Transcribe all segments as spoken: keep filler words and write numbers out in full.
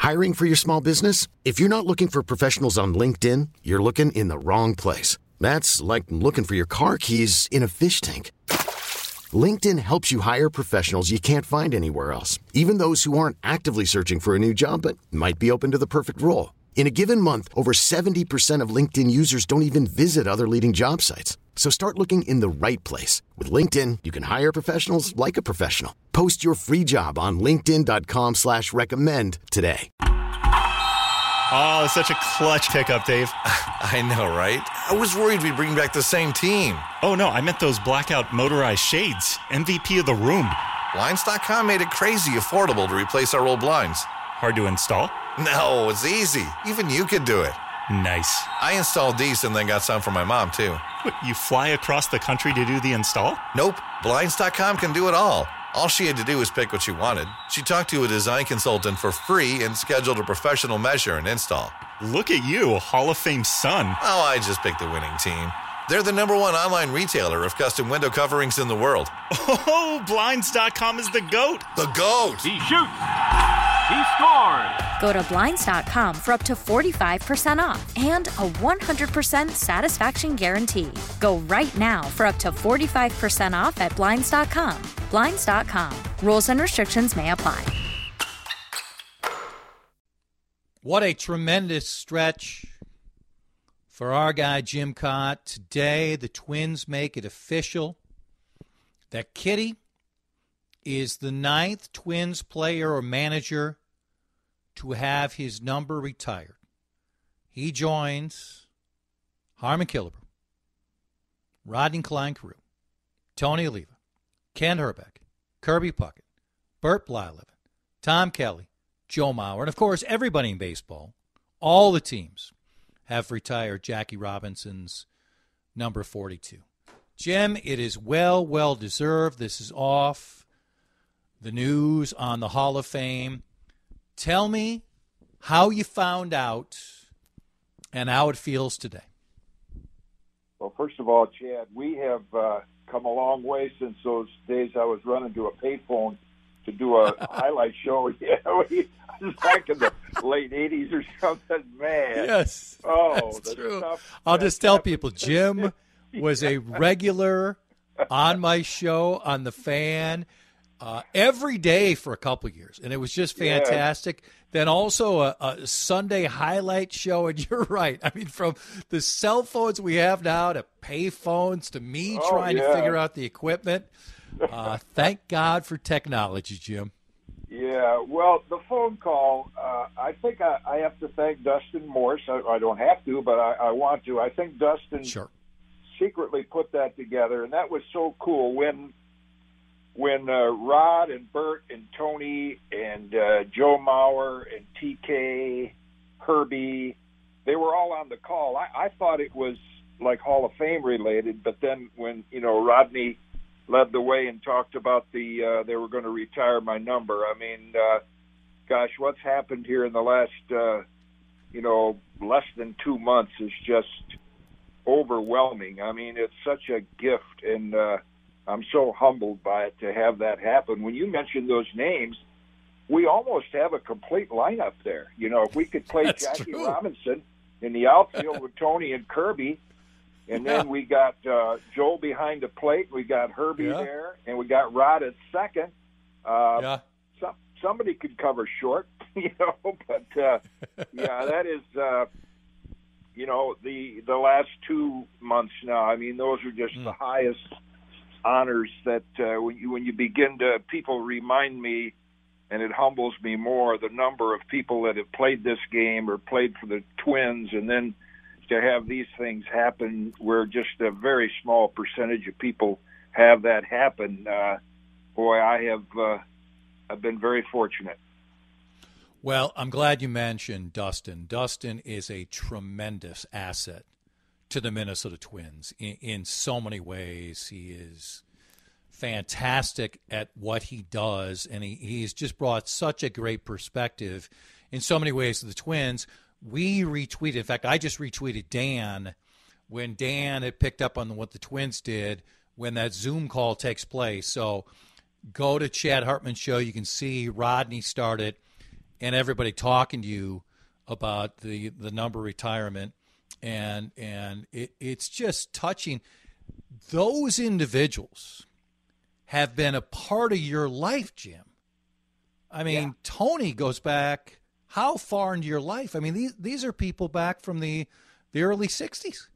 Hiring for your small business? If you're not looking for professionals on LinkedIn, you're looking in the wrong place. That's like looking for your car keys in a fish tank. LinkedIn helps you hire professionals you can't find anywhere else, even those who aren't actively searching for a new job but might be open to the perfect role. In a given month, over seventy percent of LinkedIn users don't even visit other leading job sites. So start looking in the right place. With LinkedIn, you can hire professionals like a professional. Post your free job on linkedin.com slash recommend today. Oh, such a clutch pickup, Dave. I know, right? I was worried we'd bring back the same team. Oh, no, I meant those blackout motorized shades. M V P of the room. Blinds dot com made it crazy affordable to replace our old blinds. Hard to install? No, it's easy. Even you could do it. Nice. I installed these and then got some for my mom, too. What, you fly across the country to do the install? Nope. Blinds dot com can do it all. All she had to do was pick what she wanted. She talked to a design consultant for free and scheduled a professional measure and install. Look at you, a Hall of Fame son. Oh, I just picked the winning team. They're the number one online retailer of custom window coverings in the world. Oh, Blinds dot com is the GOAT. The GOAT! He shoots! He scores! Go to Blinds dot com for up to forty-five percent off and a one hundred percent satisfaction guarantee. Go right now for up to forty-five percent off at Blinds dot com. Blinds dot com. Rules and restrictions may apply. What a tremendous stretch for our guy Jim Kaat. Today, the Twins make it official that Kitty is the ninth Twins player or manager to have his number retired. He joins Harmon Killebrew, Rodney Klein Carew, Tony Oliva, Ken Herbeck, Kirby Puckett, Bert Blyleven, Tom Kelly, Joe Mauer, and, of course, everybody in baseball, all the teams have retired Jackie Robinson's number forty-two. Jim, it is well, well deserved. This is off the news on the Hall of Fame. Tell me how you found out and how it feels today. Well, first of all, Chad, we have uh, come a long way since those days I was running to a payphone to do a highlight show. Yeah, we, back in the late eighties or something, man. Yes, oh, that's the true. Stuff I'll that just tell happened. people, Jim was a regular on my show on The Fan uh, every day for a couple years, and it was just fantastic. Yeah. Then also a, a Sunday highlight show, and you're right. I mean, from the cell phones we have now to pay phones to me oh, trying yeah. to figure out the equipment. Uh, thank God for technology, Jim. Yeah, well, the phone call, uh, I think I, I have to thank Dustin Morse. I, I don't have to, but I, I want to. I think Dustin sure. secretly put that together, and that was so cool. When when uh, Rod and Bert and Tony and uh, Joe Mauer and T K, Herbie, they were all on the call. I, I thought it was like Hall of Fame related, but then when, you know, Rodney led the way and talked about the uh, they were going to retire my number. I mean, uh, gosh, what's happened here in the last, uh, you know, less than two months is just overwhelming. I mean, it's such a gift, and uh, I'm so humbled by it to have that happen. When you mentioned those names, we almost have a complete lineup there. You know, if we could play That's Jackie true. Robinson in the outfield with Tony and Kirby, and then we got uh, Joel behind the plate. We got Herbie yeah. there, and we got Rod at second. Uh, yeah. some, somebody could cover short, you know. But uh, yeah, that is, uh, you know, the the last two months now. I mean, those are just mm. the highest honors that uh, when you when you begin to people remind me, and it humbles me more, the number of people that have played this game or played for the Twins, and then to have these things happen where just a very small percentage of people have that happen. Uh, boy, I have uh, I've been very fortunate. Well, I'm glad you mentioned Dustin. Dustin is a tremendous asset to the Minnesota Twins in, in so many ways. He is fantastic at what he does, and he, he's just brought such a great perspective in so many ways to the Twins. We retweeted, in fact, I just retweeted Dan when Dan had picked up on what the Twins did when that Zoom call takes place. So go to Chad Hartman's show. You can see Rodney started. and everybody talking to you about the, the number retirement, and and it, it's just touching. Those individuals have been a part of your life, Jim. I mean, yeah. Tony goes back how far into your life? I mean, these these are people back from the the early sixties.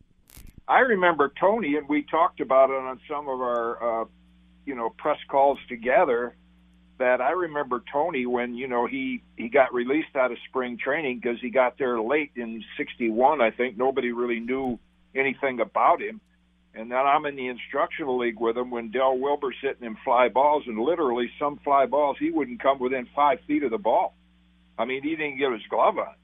I remember Tony, and we talked about it on some of our, uh, you know, press calls together, that I remember Tony when, you know, he, he got released out of spring training because he got there late in sixty-one, I think. Nobody really knew anything about him. And then I'm in the instructional league with him when Del Wilbur's hitting him fly balls, and literally some fly balls, he wouldn't come within five feet of the ball. I mean, he didn't get his glove on.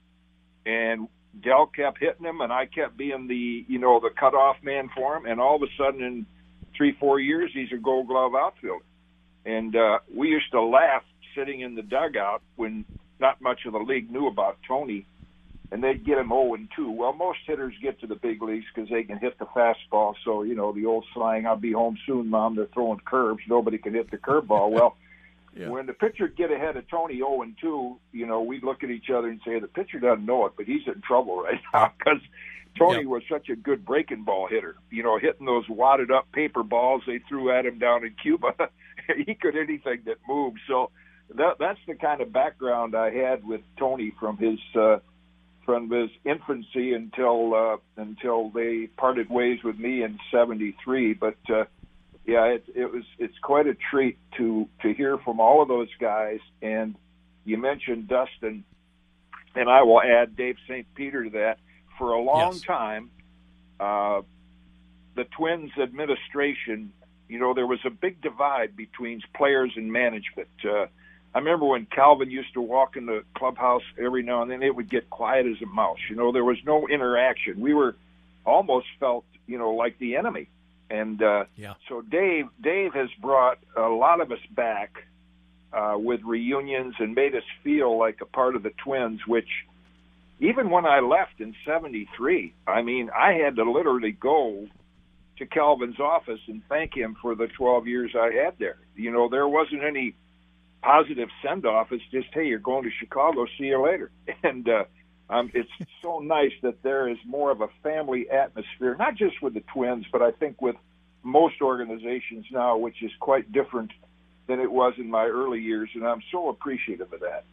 And Del kept hitting him, and I kept being the, you know, the cutoff man for him. And all of a sudden, in three, four years, he's a Gold Glove outfielder. And uh, we used to laugh sitting in the dugout when not much of the league knew about Tony, and they'd get him oh and two. Well, most hitters get to the big leagues because they can hit the fastball. So, you know, the old slang, "I'll be home soon, Mom, they're throwing curves. Nobody can hit the curveball." Well, yeah. When the pitcher would get ahead of Tony oh and two, you know, we'd look at each other and say, the pitcher doesn't know it, but he's in trouble right now, because Tony yep. was such a good breaking ball hitter. You know, hitting those wadded up paper balls they threw at him down in Cuba. He could anything that moved. So that, that's the kind of background I had with Tony from his uh, from his infancy until uh, until they parted ways with me in seventy-three. But uh, yeah, it, it was it's quite a treat to to hear from all of those guys. And you mentioned Dustin, and I will add Dave Saint Peter to that. For a long yes. time, uh, the Twins administration, you know, there was a big divide between players and management. Uh, I remember when Calvin used to walk in the clubhouse every now and then, it would get quiet as a mouse. You know, there was no interaction. We were almost felt, you know, like the enemy. And uh, yeah. so Dave, Dave has brought a lot of us back uh, with reunions and made us feel like a part of the Twins, which even when I left in seventy-three, I mean, I had to literally go to Calvin's office and thank him for the twelve years I had there. You know, there wasn't any positive send-off. It's just, hey, you're going to Chicago, see you later. And uh, um, it's so nice that there is more of a family atmosphere, not just with the Twins, but I think with most organizations now, which is quite different than it was in my early years, and I'm so appreciative of that.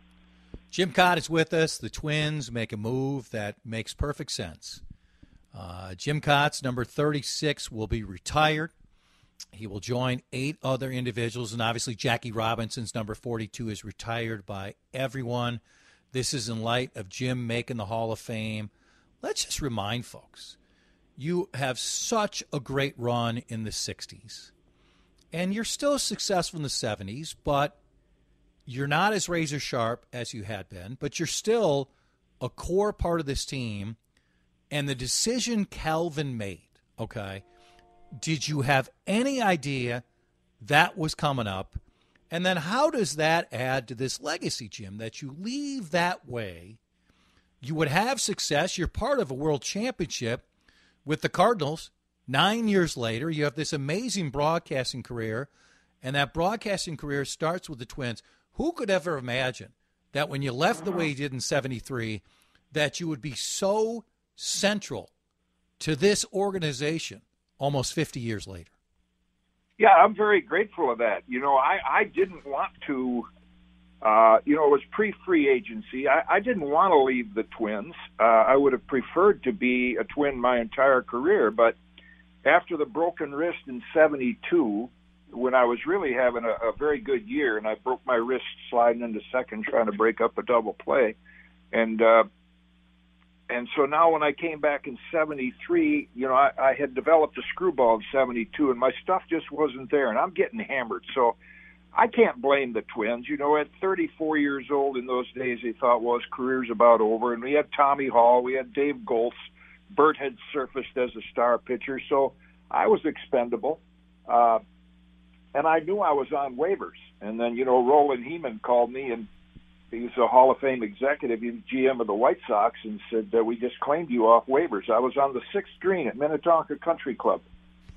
Jim Kaat is with us. The Twins make a move that makes perfect sense. Uh, Jim Kaat's number thirty-six will be retired. He will join eight other individuals, and obviously Jackie Robinson's number forty-two is retired by everyone. This is in light of Jim making the Hall of Fame. Let's just remind folks, you have such a great run in the sixties, and you're still successful in the seventies, but you're not as razor sharp as you had been, but you're still a core part of this team. And the decision Calvin made, okay, did you have any idea that was coming up? And then how does that add to this legacy, Jim, that you leave that way? You would have success. You're part of a world championship with the Cardinals. Nine years later, you have this amazing broadcasting career, and that broadcasting career starts with the Twins. Who could ever imagine that when you left the way you did in seventy-three, that you would be so central to this organization almost fifty years later? Yeah, I'm very grateful of that. You know, I, I didn't want to, uh, you know, it was pre-free agency. I, I didn't want to leave the Twins. Uh, I would have preferred to be a Twin my entire career. But after the broken wrist in seventy-two, when I was really having a, a very good year, and I broke my wrist sliding into second trying to break up a double play. And uh, and so now when I came back in seventy-three, you know, I, I had developed a screwball in seventy-two, and my stuff just wasn't there, and I'm getting hammered. So I can't blame the Twins. You know, at thirty-four years old in those days, they thought, well, his career's about over. And we had Tommy Hall, we had Dave Goltz. Bert had surfaced as a star pitcher, so I was expendable. Uh, And I knew I was on waivers. And then, you know, Roland Heeman called me, and he's a Hall of Fame executive, he's G M of the White Sox, and said, uh, we just claimed you off waivers. I was on the sixth green at Minnetonka Country Club.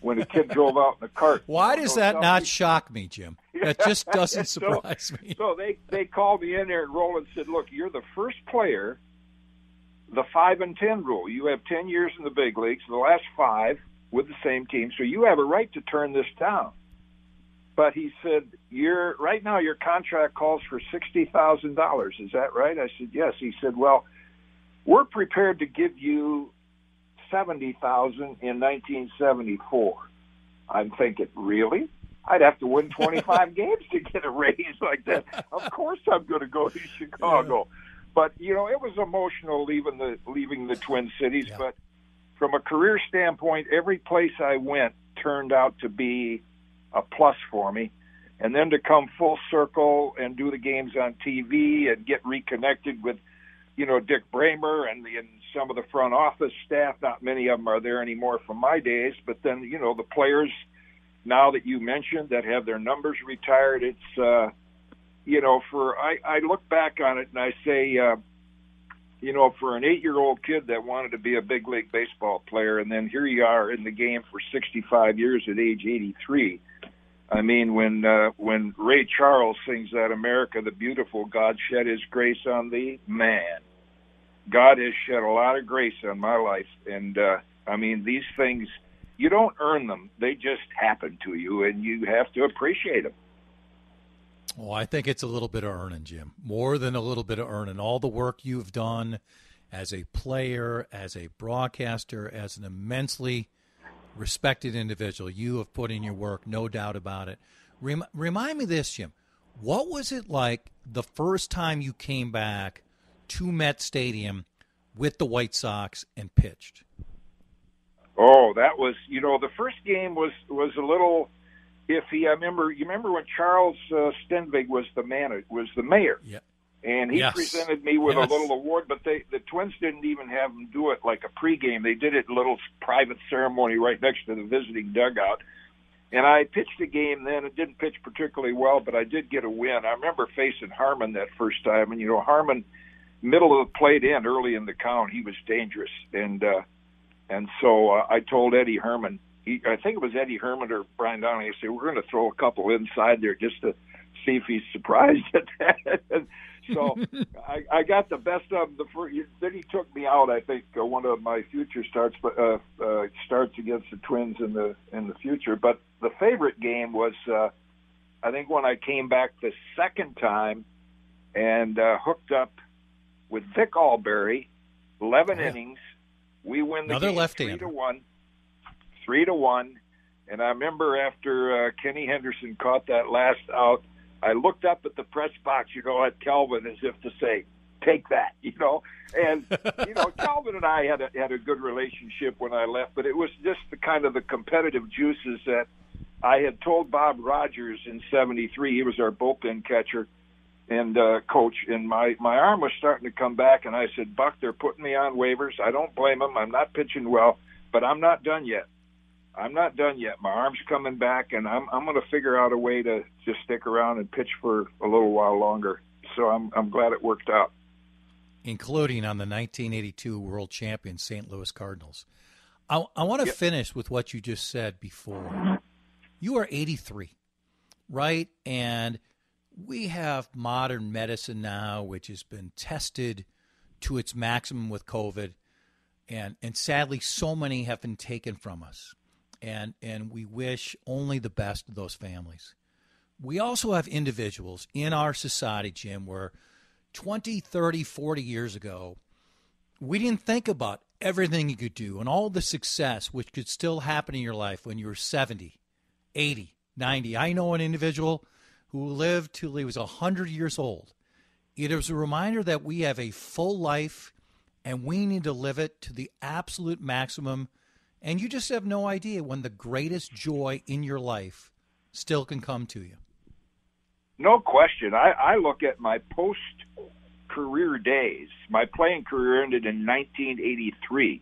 when a kid drove out in the cart. Why does so that not me, shock me, Jim? That just doesn't surprise so, me. So they, they called me in there, and Roland said, look, you're the first player, the five and ten rule. You have ten years in the big leagues, the last five with the same team, so you have a right to turn this down. But he said, "You're right now your contract calls for sixty thousand dollars. Is that right?" I said, "Yes." He said, "Well, we're prepared to give you seventy thousand dollars in nineteen seventy-four. I'm thinking, really? I'd have to win twenty-five games to get a raise like that. Of course I'm going to go to Chicago. Yeah. But, you know, it was emotional leaving the leaving the Twin Cities. Yeah. But from a career standpoint, every place I went turned out to be a plus for me. And then to come full circle and do the games on T V and get reconnected with, you know, Dick Bramer and, the, and some of the front office staff. Not many of them are there anymore from my days. But then, you know, the players now that you mentioned that have their numbers retired, it's, uh, you know, for I, I look back on it and I say, uh, you know, for an eight-year-old kid that wanted to be a big league baseball player, and then here you are in the game for sixty-five years at age eighty-three. I mean, when uh, when Ray Charles sings that America the Beautiful, God shed his grace on thee, man, God has shed a lot of grace on my life. And, uh, I mean, these things, you don't earn them. They just happen to you, and you have to appreciate them. Well, I think it's a little bit of earning, Jim. More than a little bit of earning. All the work you've done as a player, as a broadcaster, as an immensely respected individual, you have put in your work, no doubt about it. Rem- remind me this, Jim. What was it like the first time you came back to Met Stadium with the White Sox and pitched? Oh, that was, you know, the first game was, was a little iffy. I remember, you remember when Charles uh, Stenvig was the man, was the mayor. Yeah. And he yes. presented me with yes. a little award, but they, the Twins didn't even have him do it like a pregame. They did it a little private ceremony right next to the visiting dugout. And I pitched a game then. It didn't pitch particularly well, but I did get a win. I remember facing Harmon that first time. And, you know, Harmon, middle of the plate in, early in the count, he was dangerous. And uh, and so uh, I told Eddie Herman, he, I think it was Eddie Herman or Brian Downing, I said, we're going to throw a couple inside there just to see if he's surprised at that. So I, I got the best of the first. Then he took me out. I think uh, one of my future starts, uh, uh, starts against the Twins in the in the future. But the favorite game was, uh, I think, when I came back the second time and uh, hooked up with Vic Albury, eleven yeah. innings. We win the Another game left-hander. three to one. Three to one. And I remember after uh, Kenny Henderson caught that last out, I looked up at the press box, you know, at Calvin as if to say, take that, you know. And, you know, Calvin and I had a, had a good relationship when I left, but it was just the kind of the competitive juices that I had told Bob Rogers in seventy-three. He was our bullpen catcher and uh, coach, and my, my arm was starting to come back, and I said, Buck, they're putting me on waivers. I don't blame them. I'm not pitching well, but I'm not done yet. I'm not done yet. My arm's coming back, and I'm I'm going to figure out a way to just stick around and pitch for a little while longer. So I'm I'm glad it worked out. Including on the nineteen eighty-two World Champion Saint Louis Cardinals. I, I want to yep. finish with what you just said before. You are eighty-three, right? And we have modern medicine now, which has been tested to its maximum with COVID, and and sadly, so many have been taken from us. And and we wish only the best of those families. We also have individuals in our society, Jim, where twenty, thirty, forty years ago, we didn't think about everything you could do and all the success which could still happen in your life when you were seventy, eighty, ninety. I know an individual who lived till he was one hundred years old. It is a reminder that we have a full life and we need to live it to the absolute maximum. And you just have no idea when the greatest joy in your life still can come to you. No question. I, I look at my post-career days. My playing career ended in nineteen eighty-three.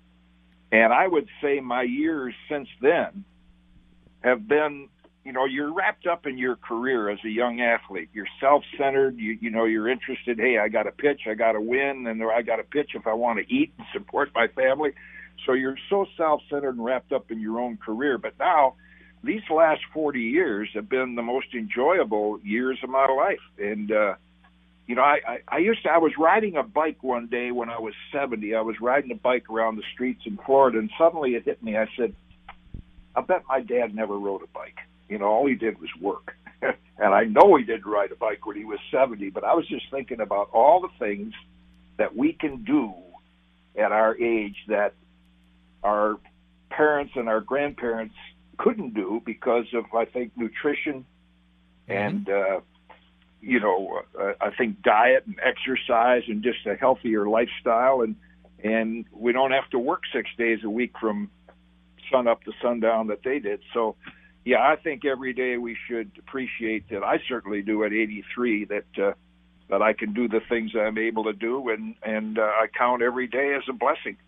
And I would say my years since then have been, you know, you're wrapped up in your career as a young athlete. You're self-centered. You, you know, you're interested, hey, I got to pitch, I got to win, and I got to pitch if I want to eat and support my family. So you're so self-centered and wrapped up in your own career. But now, these last forty years have been the most enjoyable years of my life. And, uh, you know, I, I, I used to, I was riding a bike one day when I was seventy. I was riding a bike around the streets in Florida, and suddenly it hit me. I said, I bet my dad never rode a bike. You know, all he did was work. And I know he didn't ride a bike when he was seventy, but I was just thinking about all the things that we can do at our age that our parents and our grandparents couldn't do because of, I think, nutrition and, uh, you know, uh, I think diet and exercise and just a healthier lifestyle. And, and we don't have to work six days a week from sun up to sundown that they did. So, yeah, I think every day we should appreciate that. I certainly do at eighty-three, that uh, that I can do the things I'm able to do, and, and uh, I count every day as a blessing.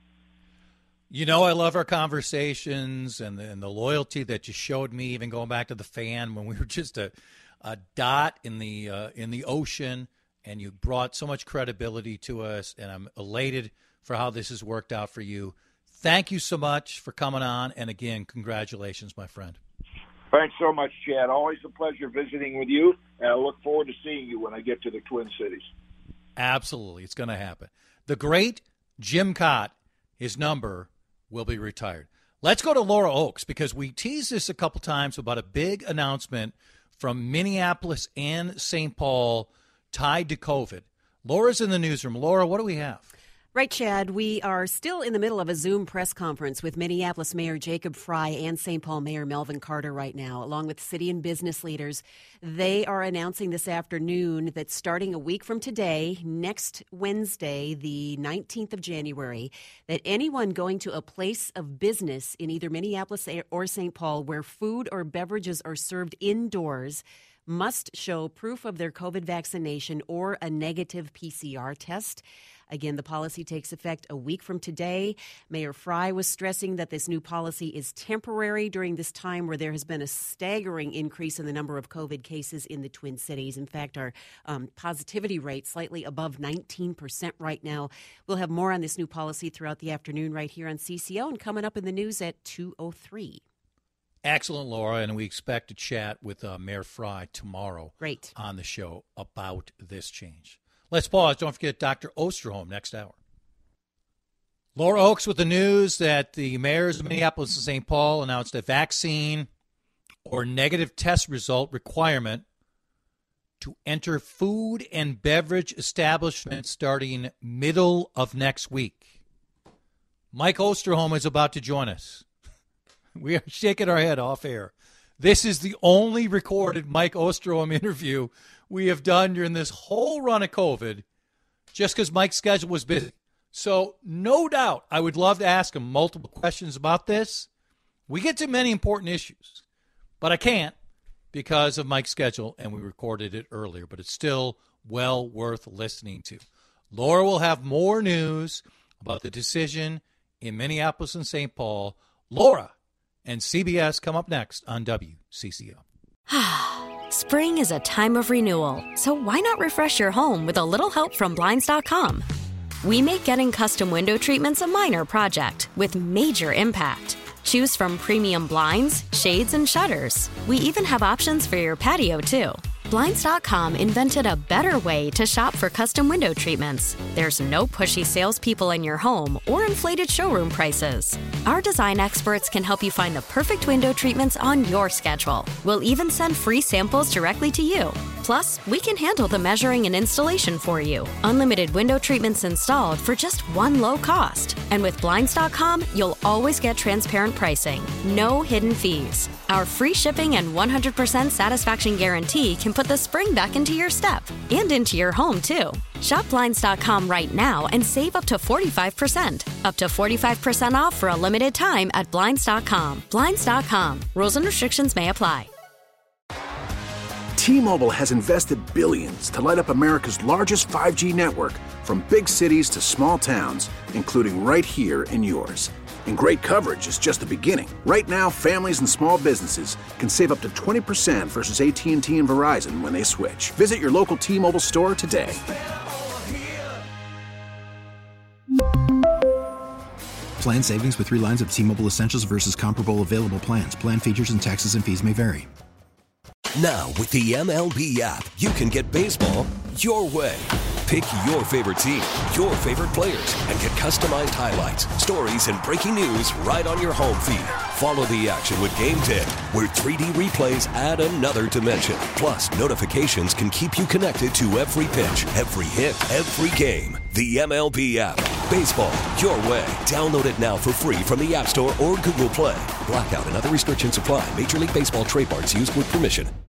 You know, I love our conversations and the, and the loyalty that you showed me, even going back to the fan when we were just a, a dot in the uh, in the ocean, and you brought so much credibility to us, and I'm elated for how this has worked out for you. Thank you so much for coming on, and again, congratulations, my friend. Thanks so much, Chad. Always a pleasure visiting with you, and I look forward to seeing you when I get to the Twin Cities. Absolutely. It's going to happen. The great Jim Kaat, his number will be retired. Let's go to Laura Oakes, because we teased this a couple times about a big announcement from Minneapolis and Saint Paul tied to COVID. Laura's in the newsroom. Laura, what do we have? Right, Chad. We are still in the middle of a Zoom press conference with Minneapolis Mayor Jacob Fry and Saint Paul Mayor Melvin Carter right now, along with city and business leaders. They are announcing this afternoon that starting a week from today, next Wednesday, the nineteenth of January, that anyone going to a place of business in either Minneapolis or Saint Paul where food or beverages are served indoors must show proof of their COVID vaccination or a negative P C R test. Again, the policy takes effect a week from today. Mayor Fry was stressing that this new policy is temporary during this time where there has been a staggering increase in the number of COVID cases in the Twin Cities. In fact, our um, positivity rate slightly above nineteen percent right now. We'll have more on this new policy throughout the afternoon right here on C C O and coming up in the news at two oh three. Excellent, Laura, and we expect to chat with uh, Mayor Fry tomorrow Great. on the show about this change. Let's pause. Don't forget Doctor Osterholm next hour. Laura Oakes with the news that the mayors of Minneapolis and Saint Paul announced a vaccine or negative test result requirement to enter food and beverage establishments starting middle of next week. Mike Osterholm is about to join us. We are shaking our head off air. This is the only recorded Mike Osterholm interview we have done during this whole run of COVID, just because Mike's schedule was busy. So no doubt I would love to ask him multiple questions about this. We get to many important issues, but I can't because of Mike's schedule, and we recorded it earlier, but it's still well worth listening to. Laura will have more news about the decision in Minneapolis and Saint Paul. Laura and C B S come up next on W C C O. Spring is a time of renewal, so why not refresh your home with a little help from Blinds dot com? We make getting custom window treatments a minor project with major impact. Choose from premium blinds, shades, and shutters. We even have options for your patio, too. Blinds dot com invented a better way to shop for custom window treatments. There's no pushy salespeople in your home or inflated showroom prices. Our design experts can help you find the perfect window treatments on your schedule. We'll even send free samples directly to you. Plus, we can handle the measuring and installation for you. Unlimited window treatments installed for just one low cost. And with Blinds dot com, you'll always get transparent pricing. No hidden fees. Our free shipping and one hundred percent satisfaction guarantee can put the spring back into your step and into your home, too. Shop Blinds dot com right now and save up to forty-five percent. Up to forty-five percent off for a limited time at Blinds dot com. Blinds dot com. Rules and restrictions may apply. T-Mobile has invested billions to light up America's largest five G network, from big cities to small towns, including right here in yours. And great coverage is just the beginning. Right now, families and small businesses can save up to twenty percent versus A T and T and Verizon when they switch. Visit your local T-Mobile store today. Plan savings with three lines of T-Mobile Essentials versus comparable available plans. Plan features and taxes and fees may vary. Now, with the M L B app, you can get baseball your way. Pick your favorite team, your favorite players, and get customized highlights, stories, and breaking news right on your home feed. Follow the action with Game Day, where three D replays add another dimension. Plus, notifications can keep you connected to every pitch, every hit, every game. The M L B app. Baseball your way. Download it now for free from the App Store or Google Play. Blackout and other restrictions apply. Major League Baseball trademarks used with permission.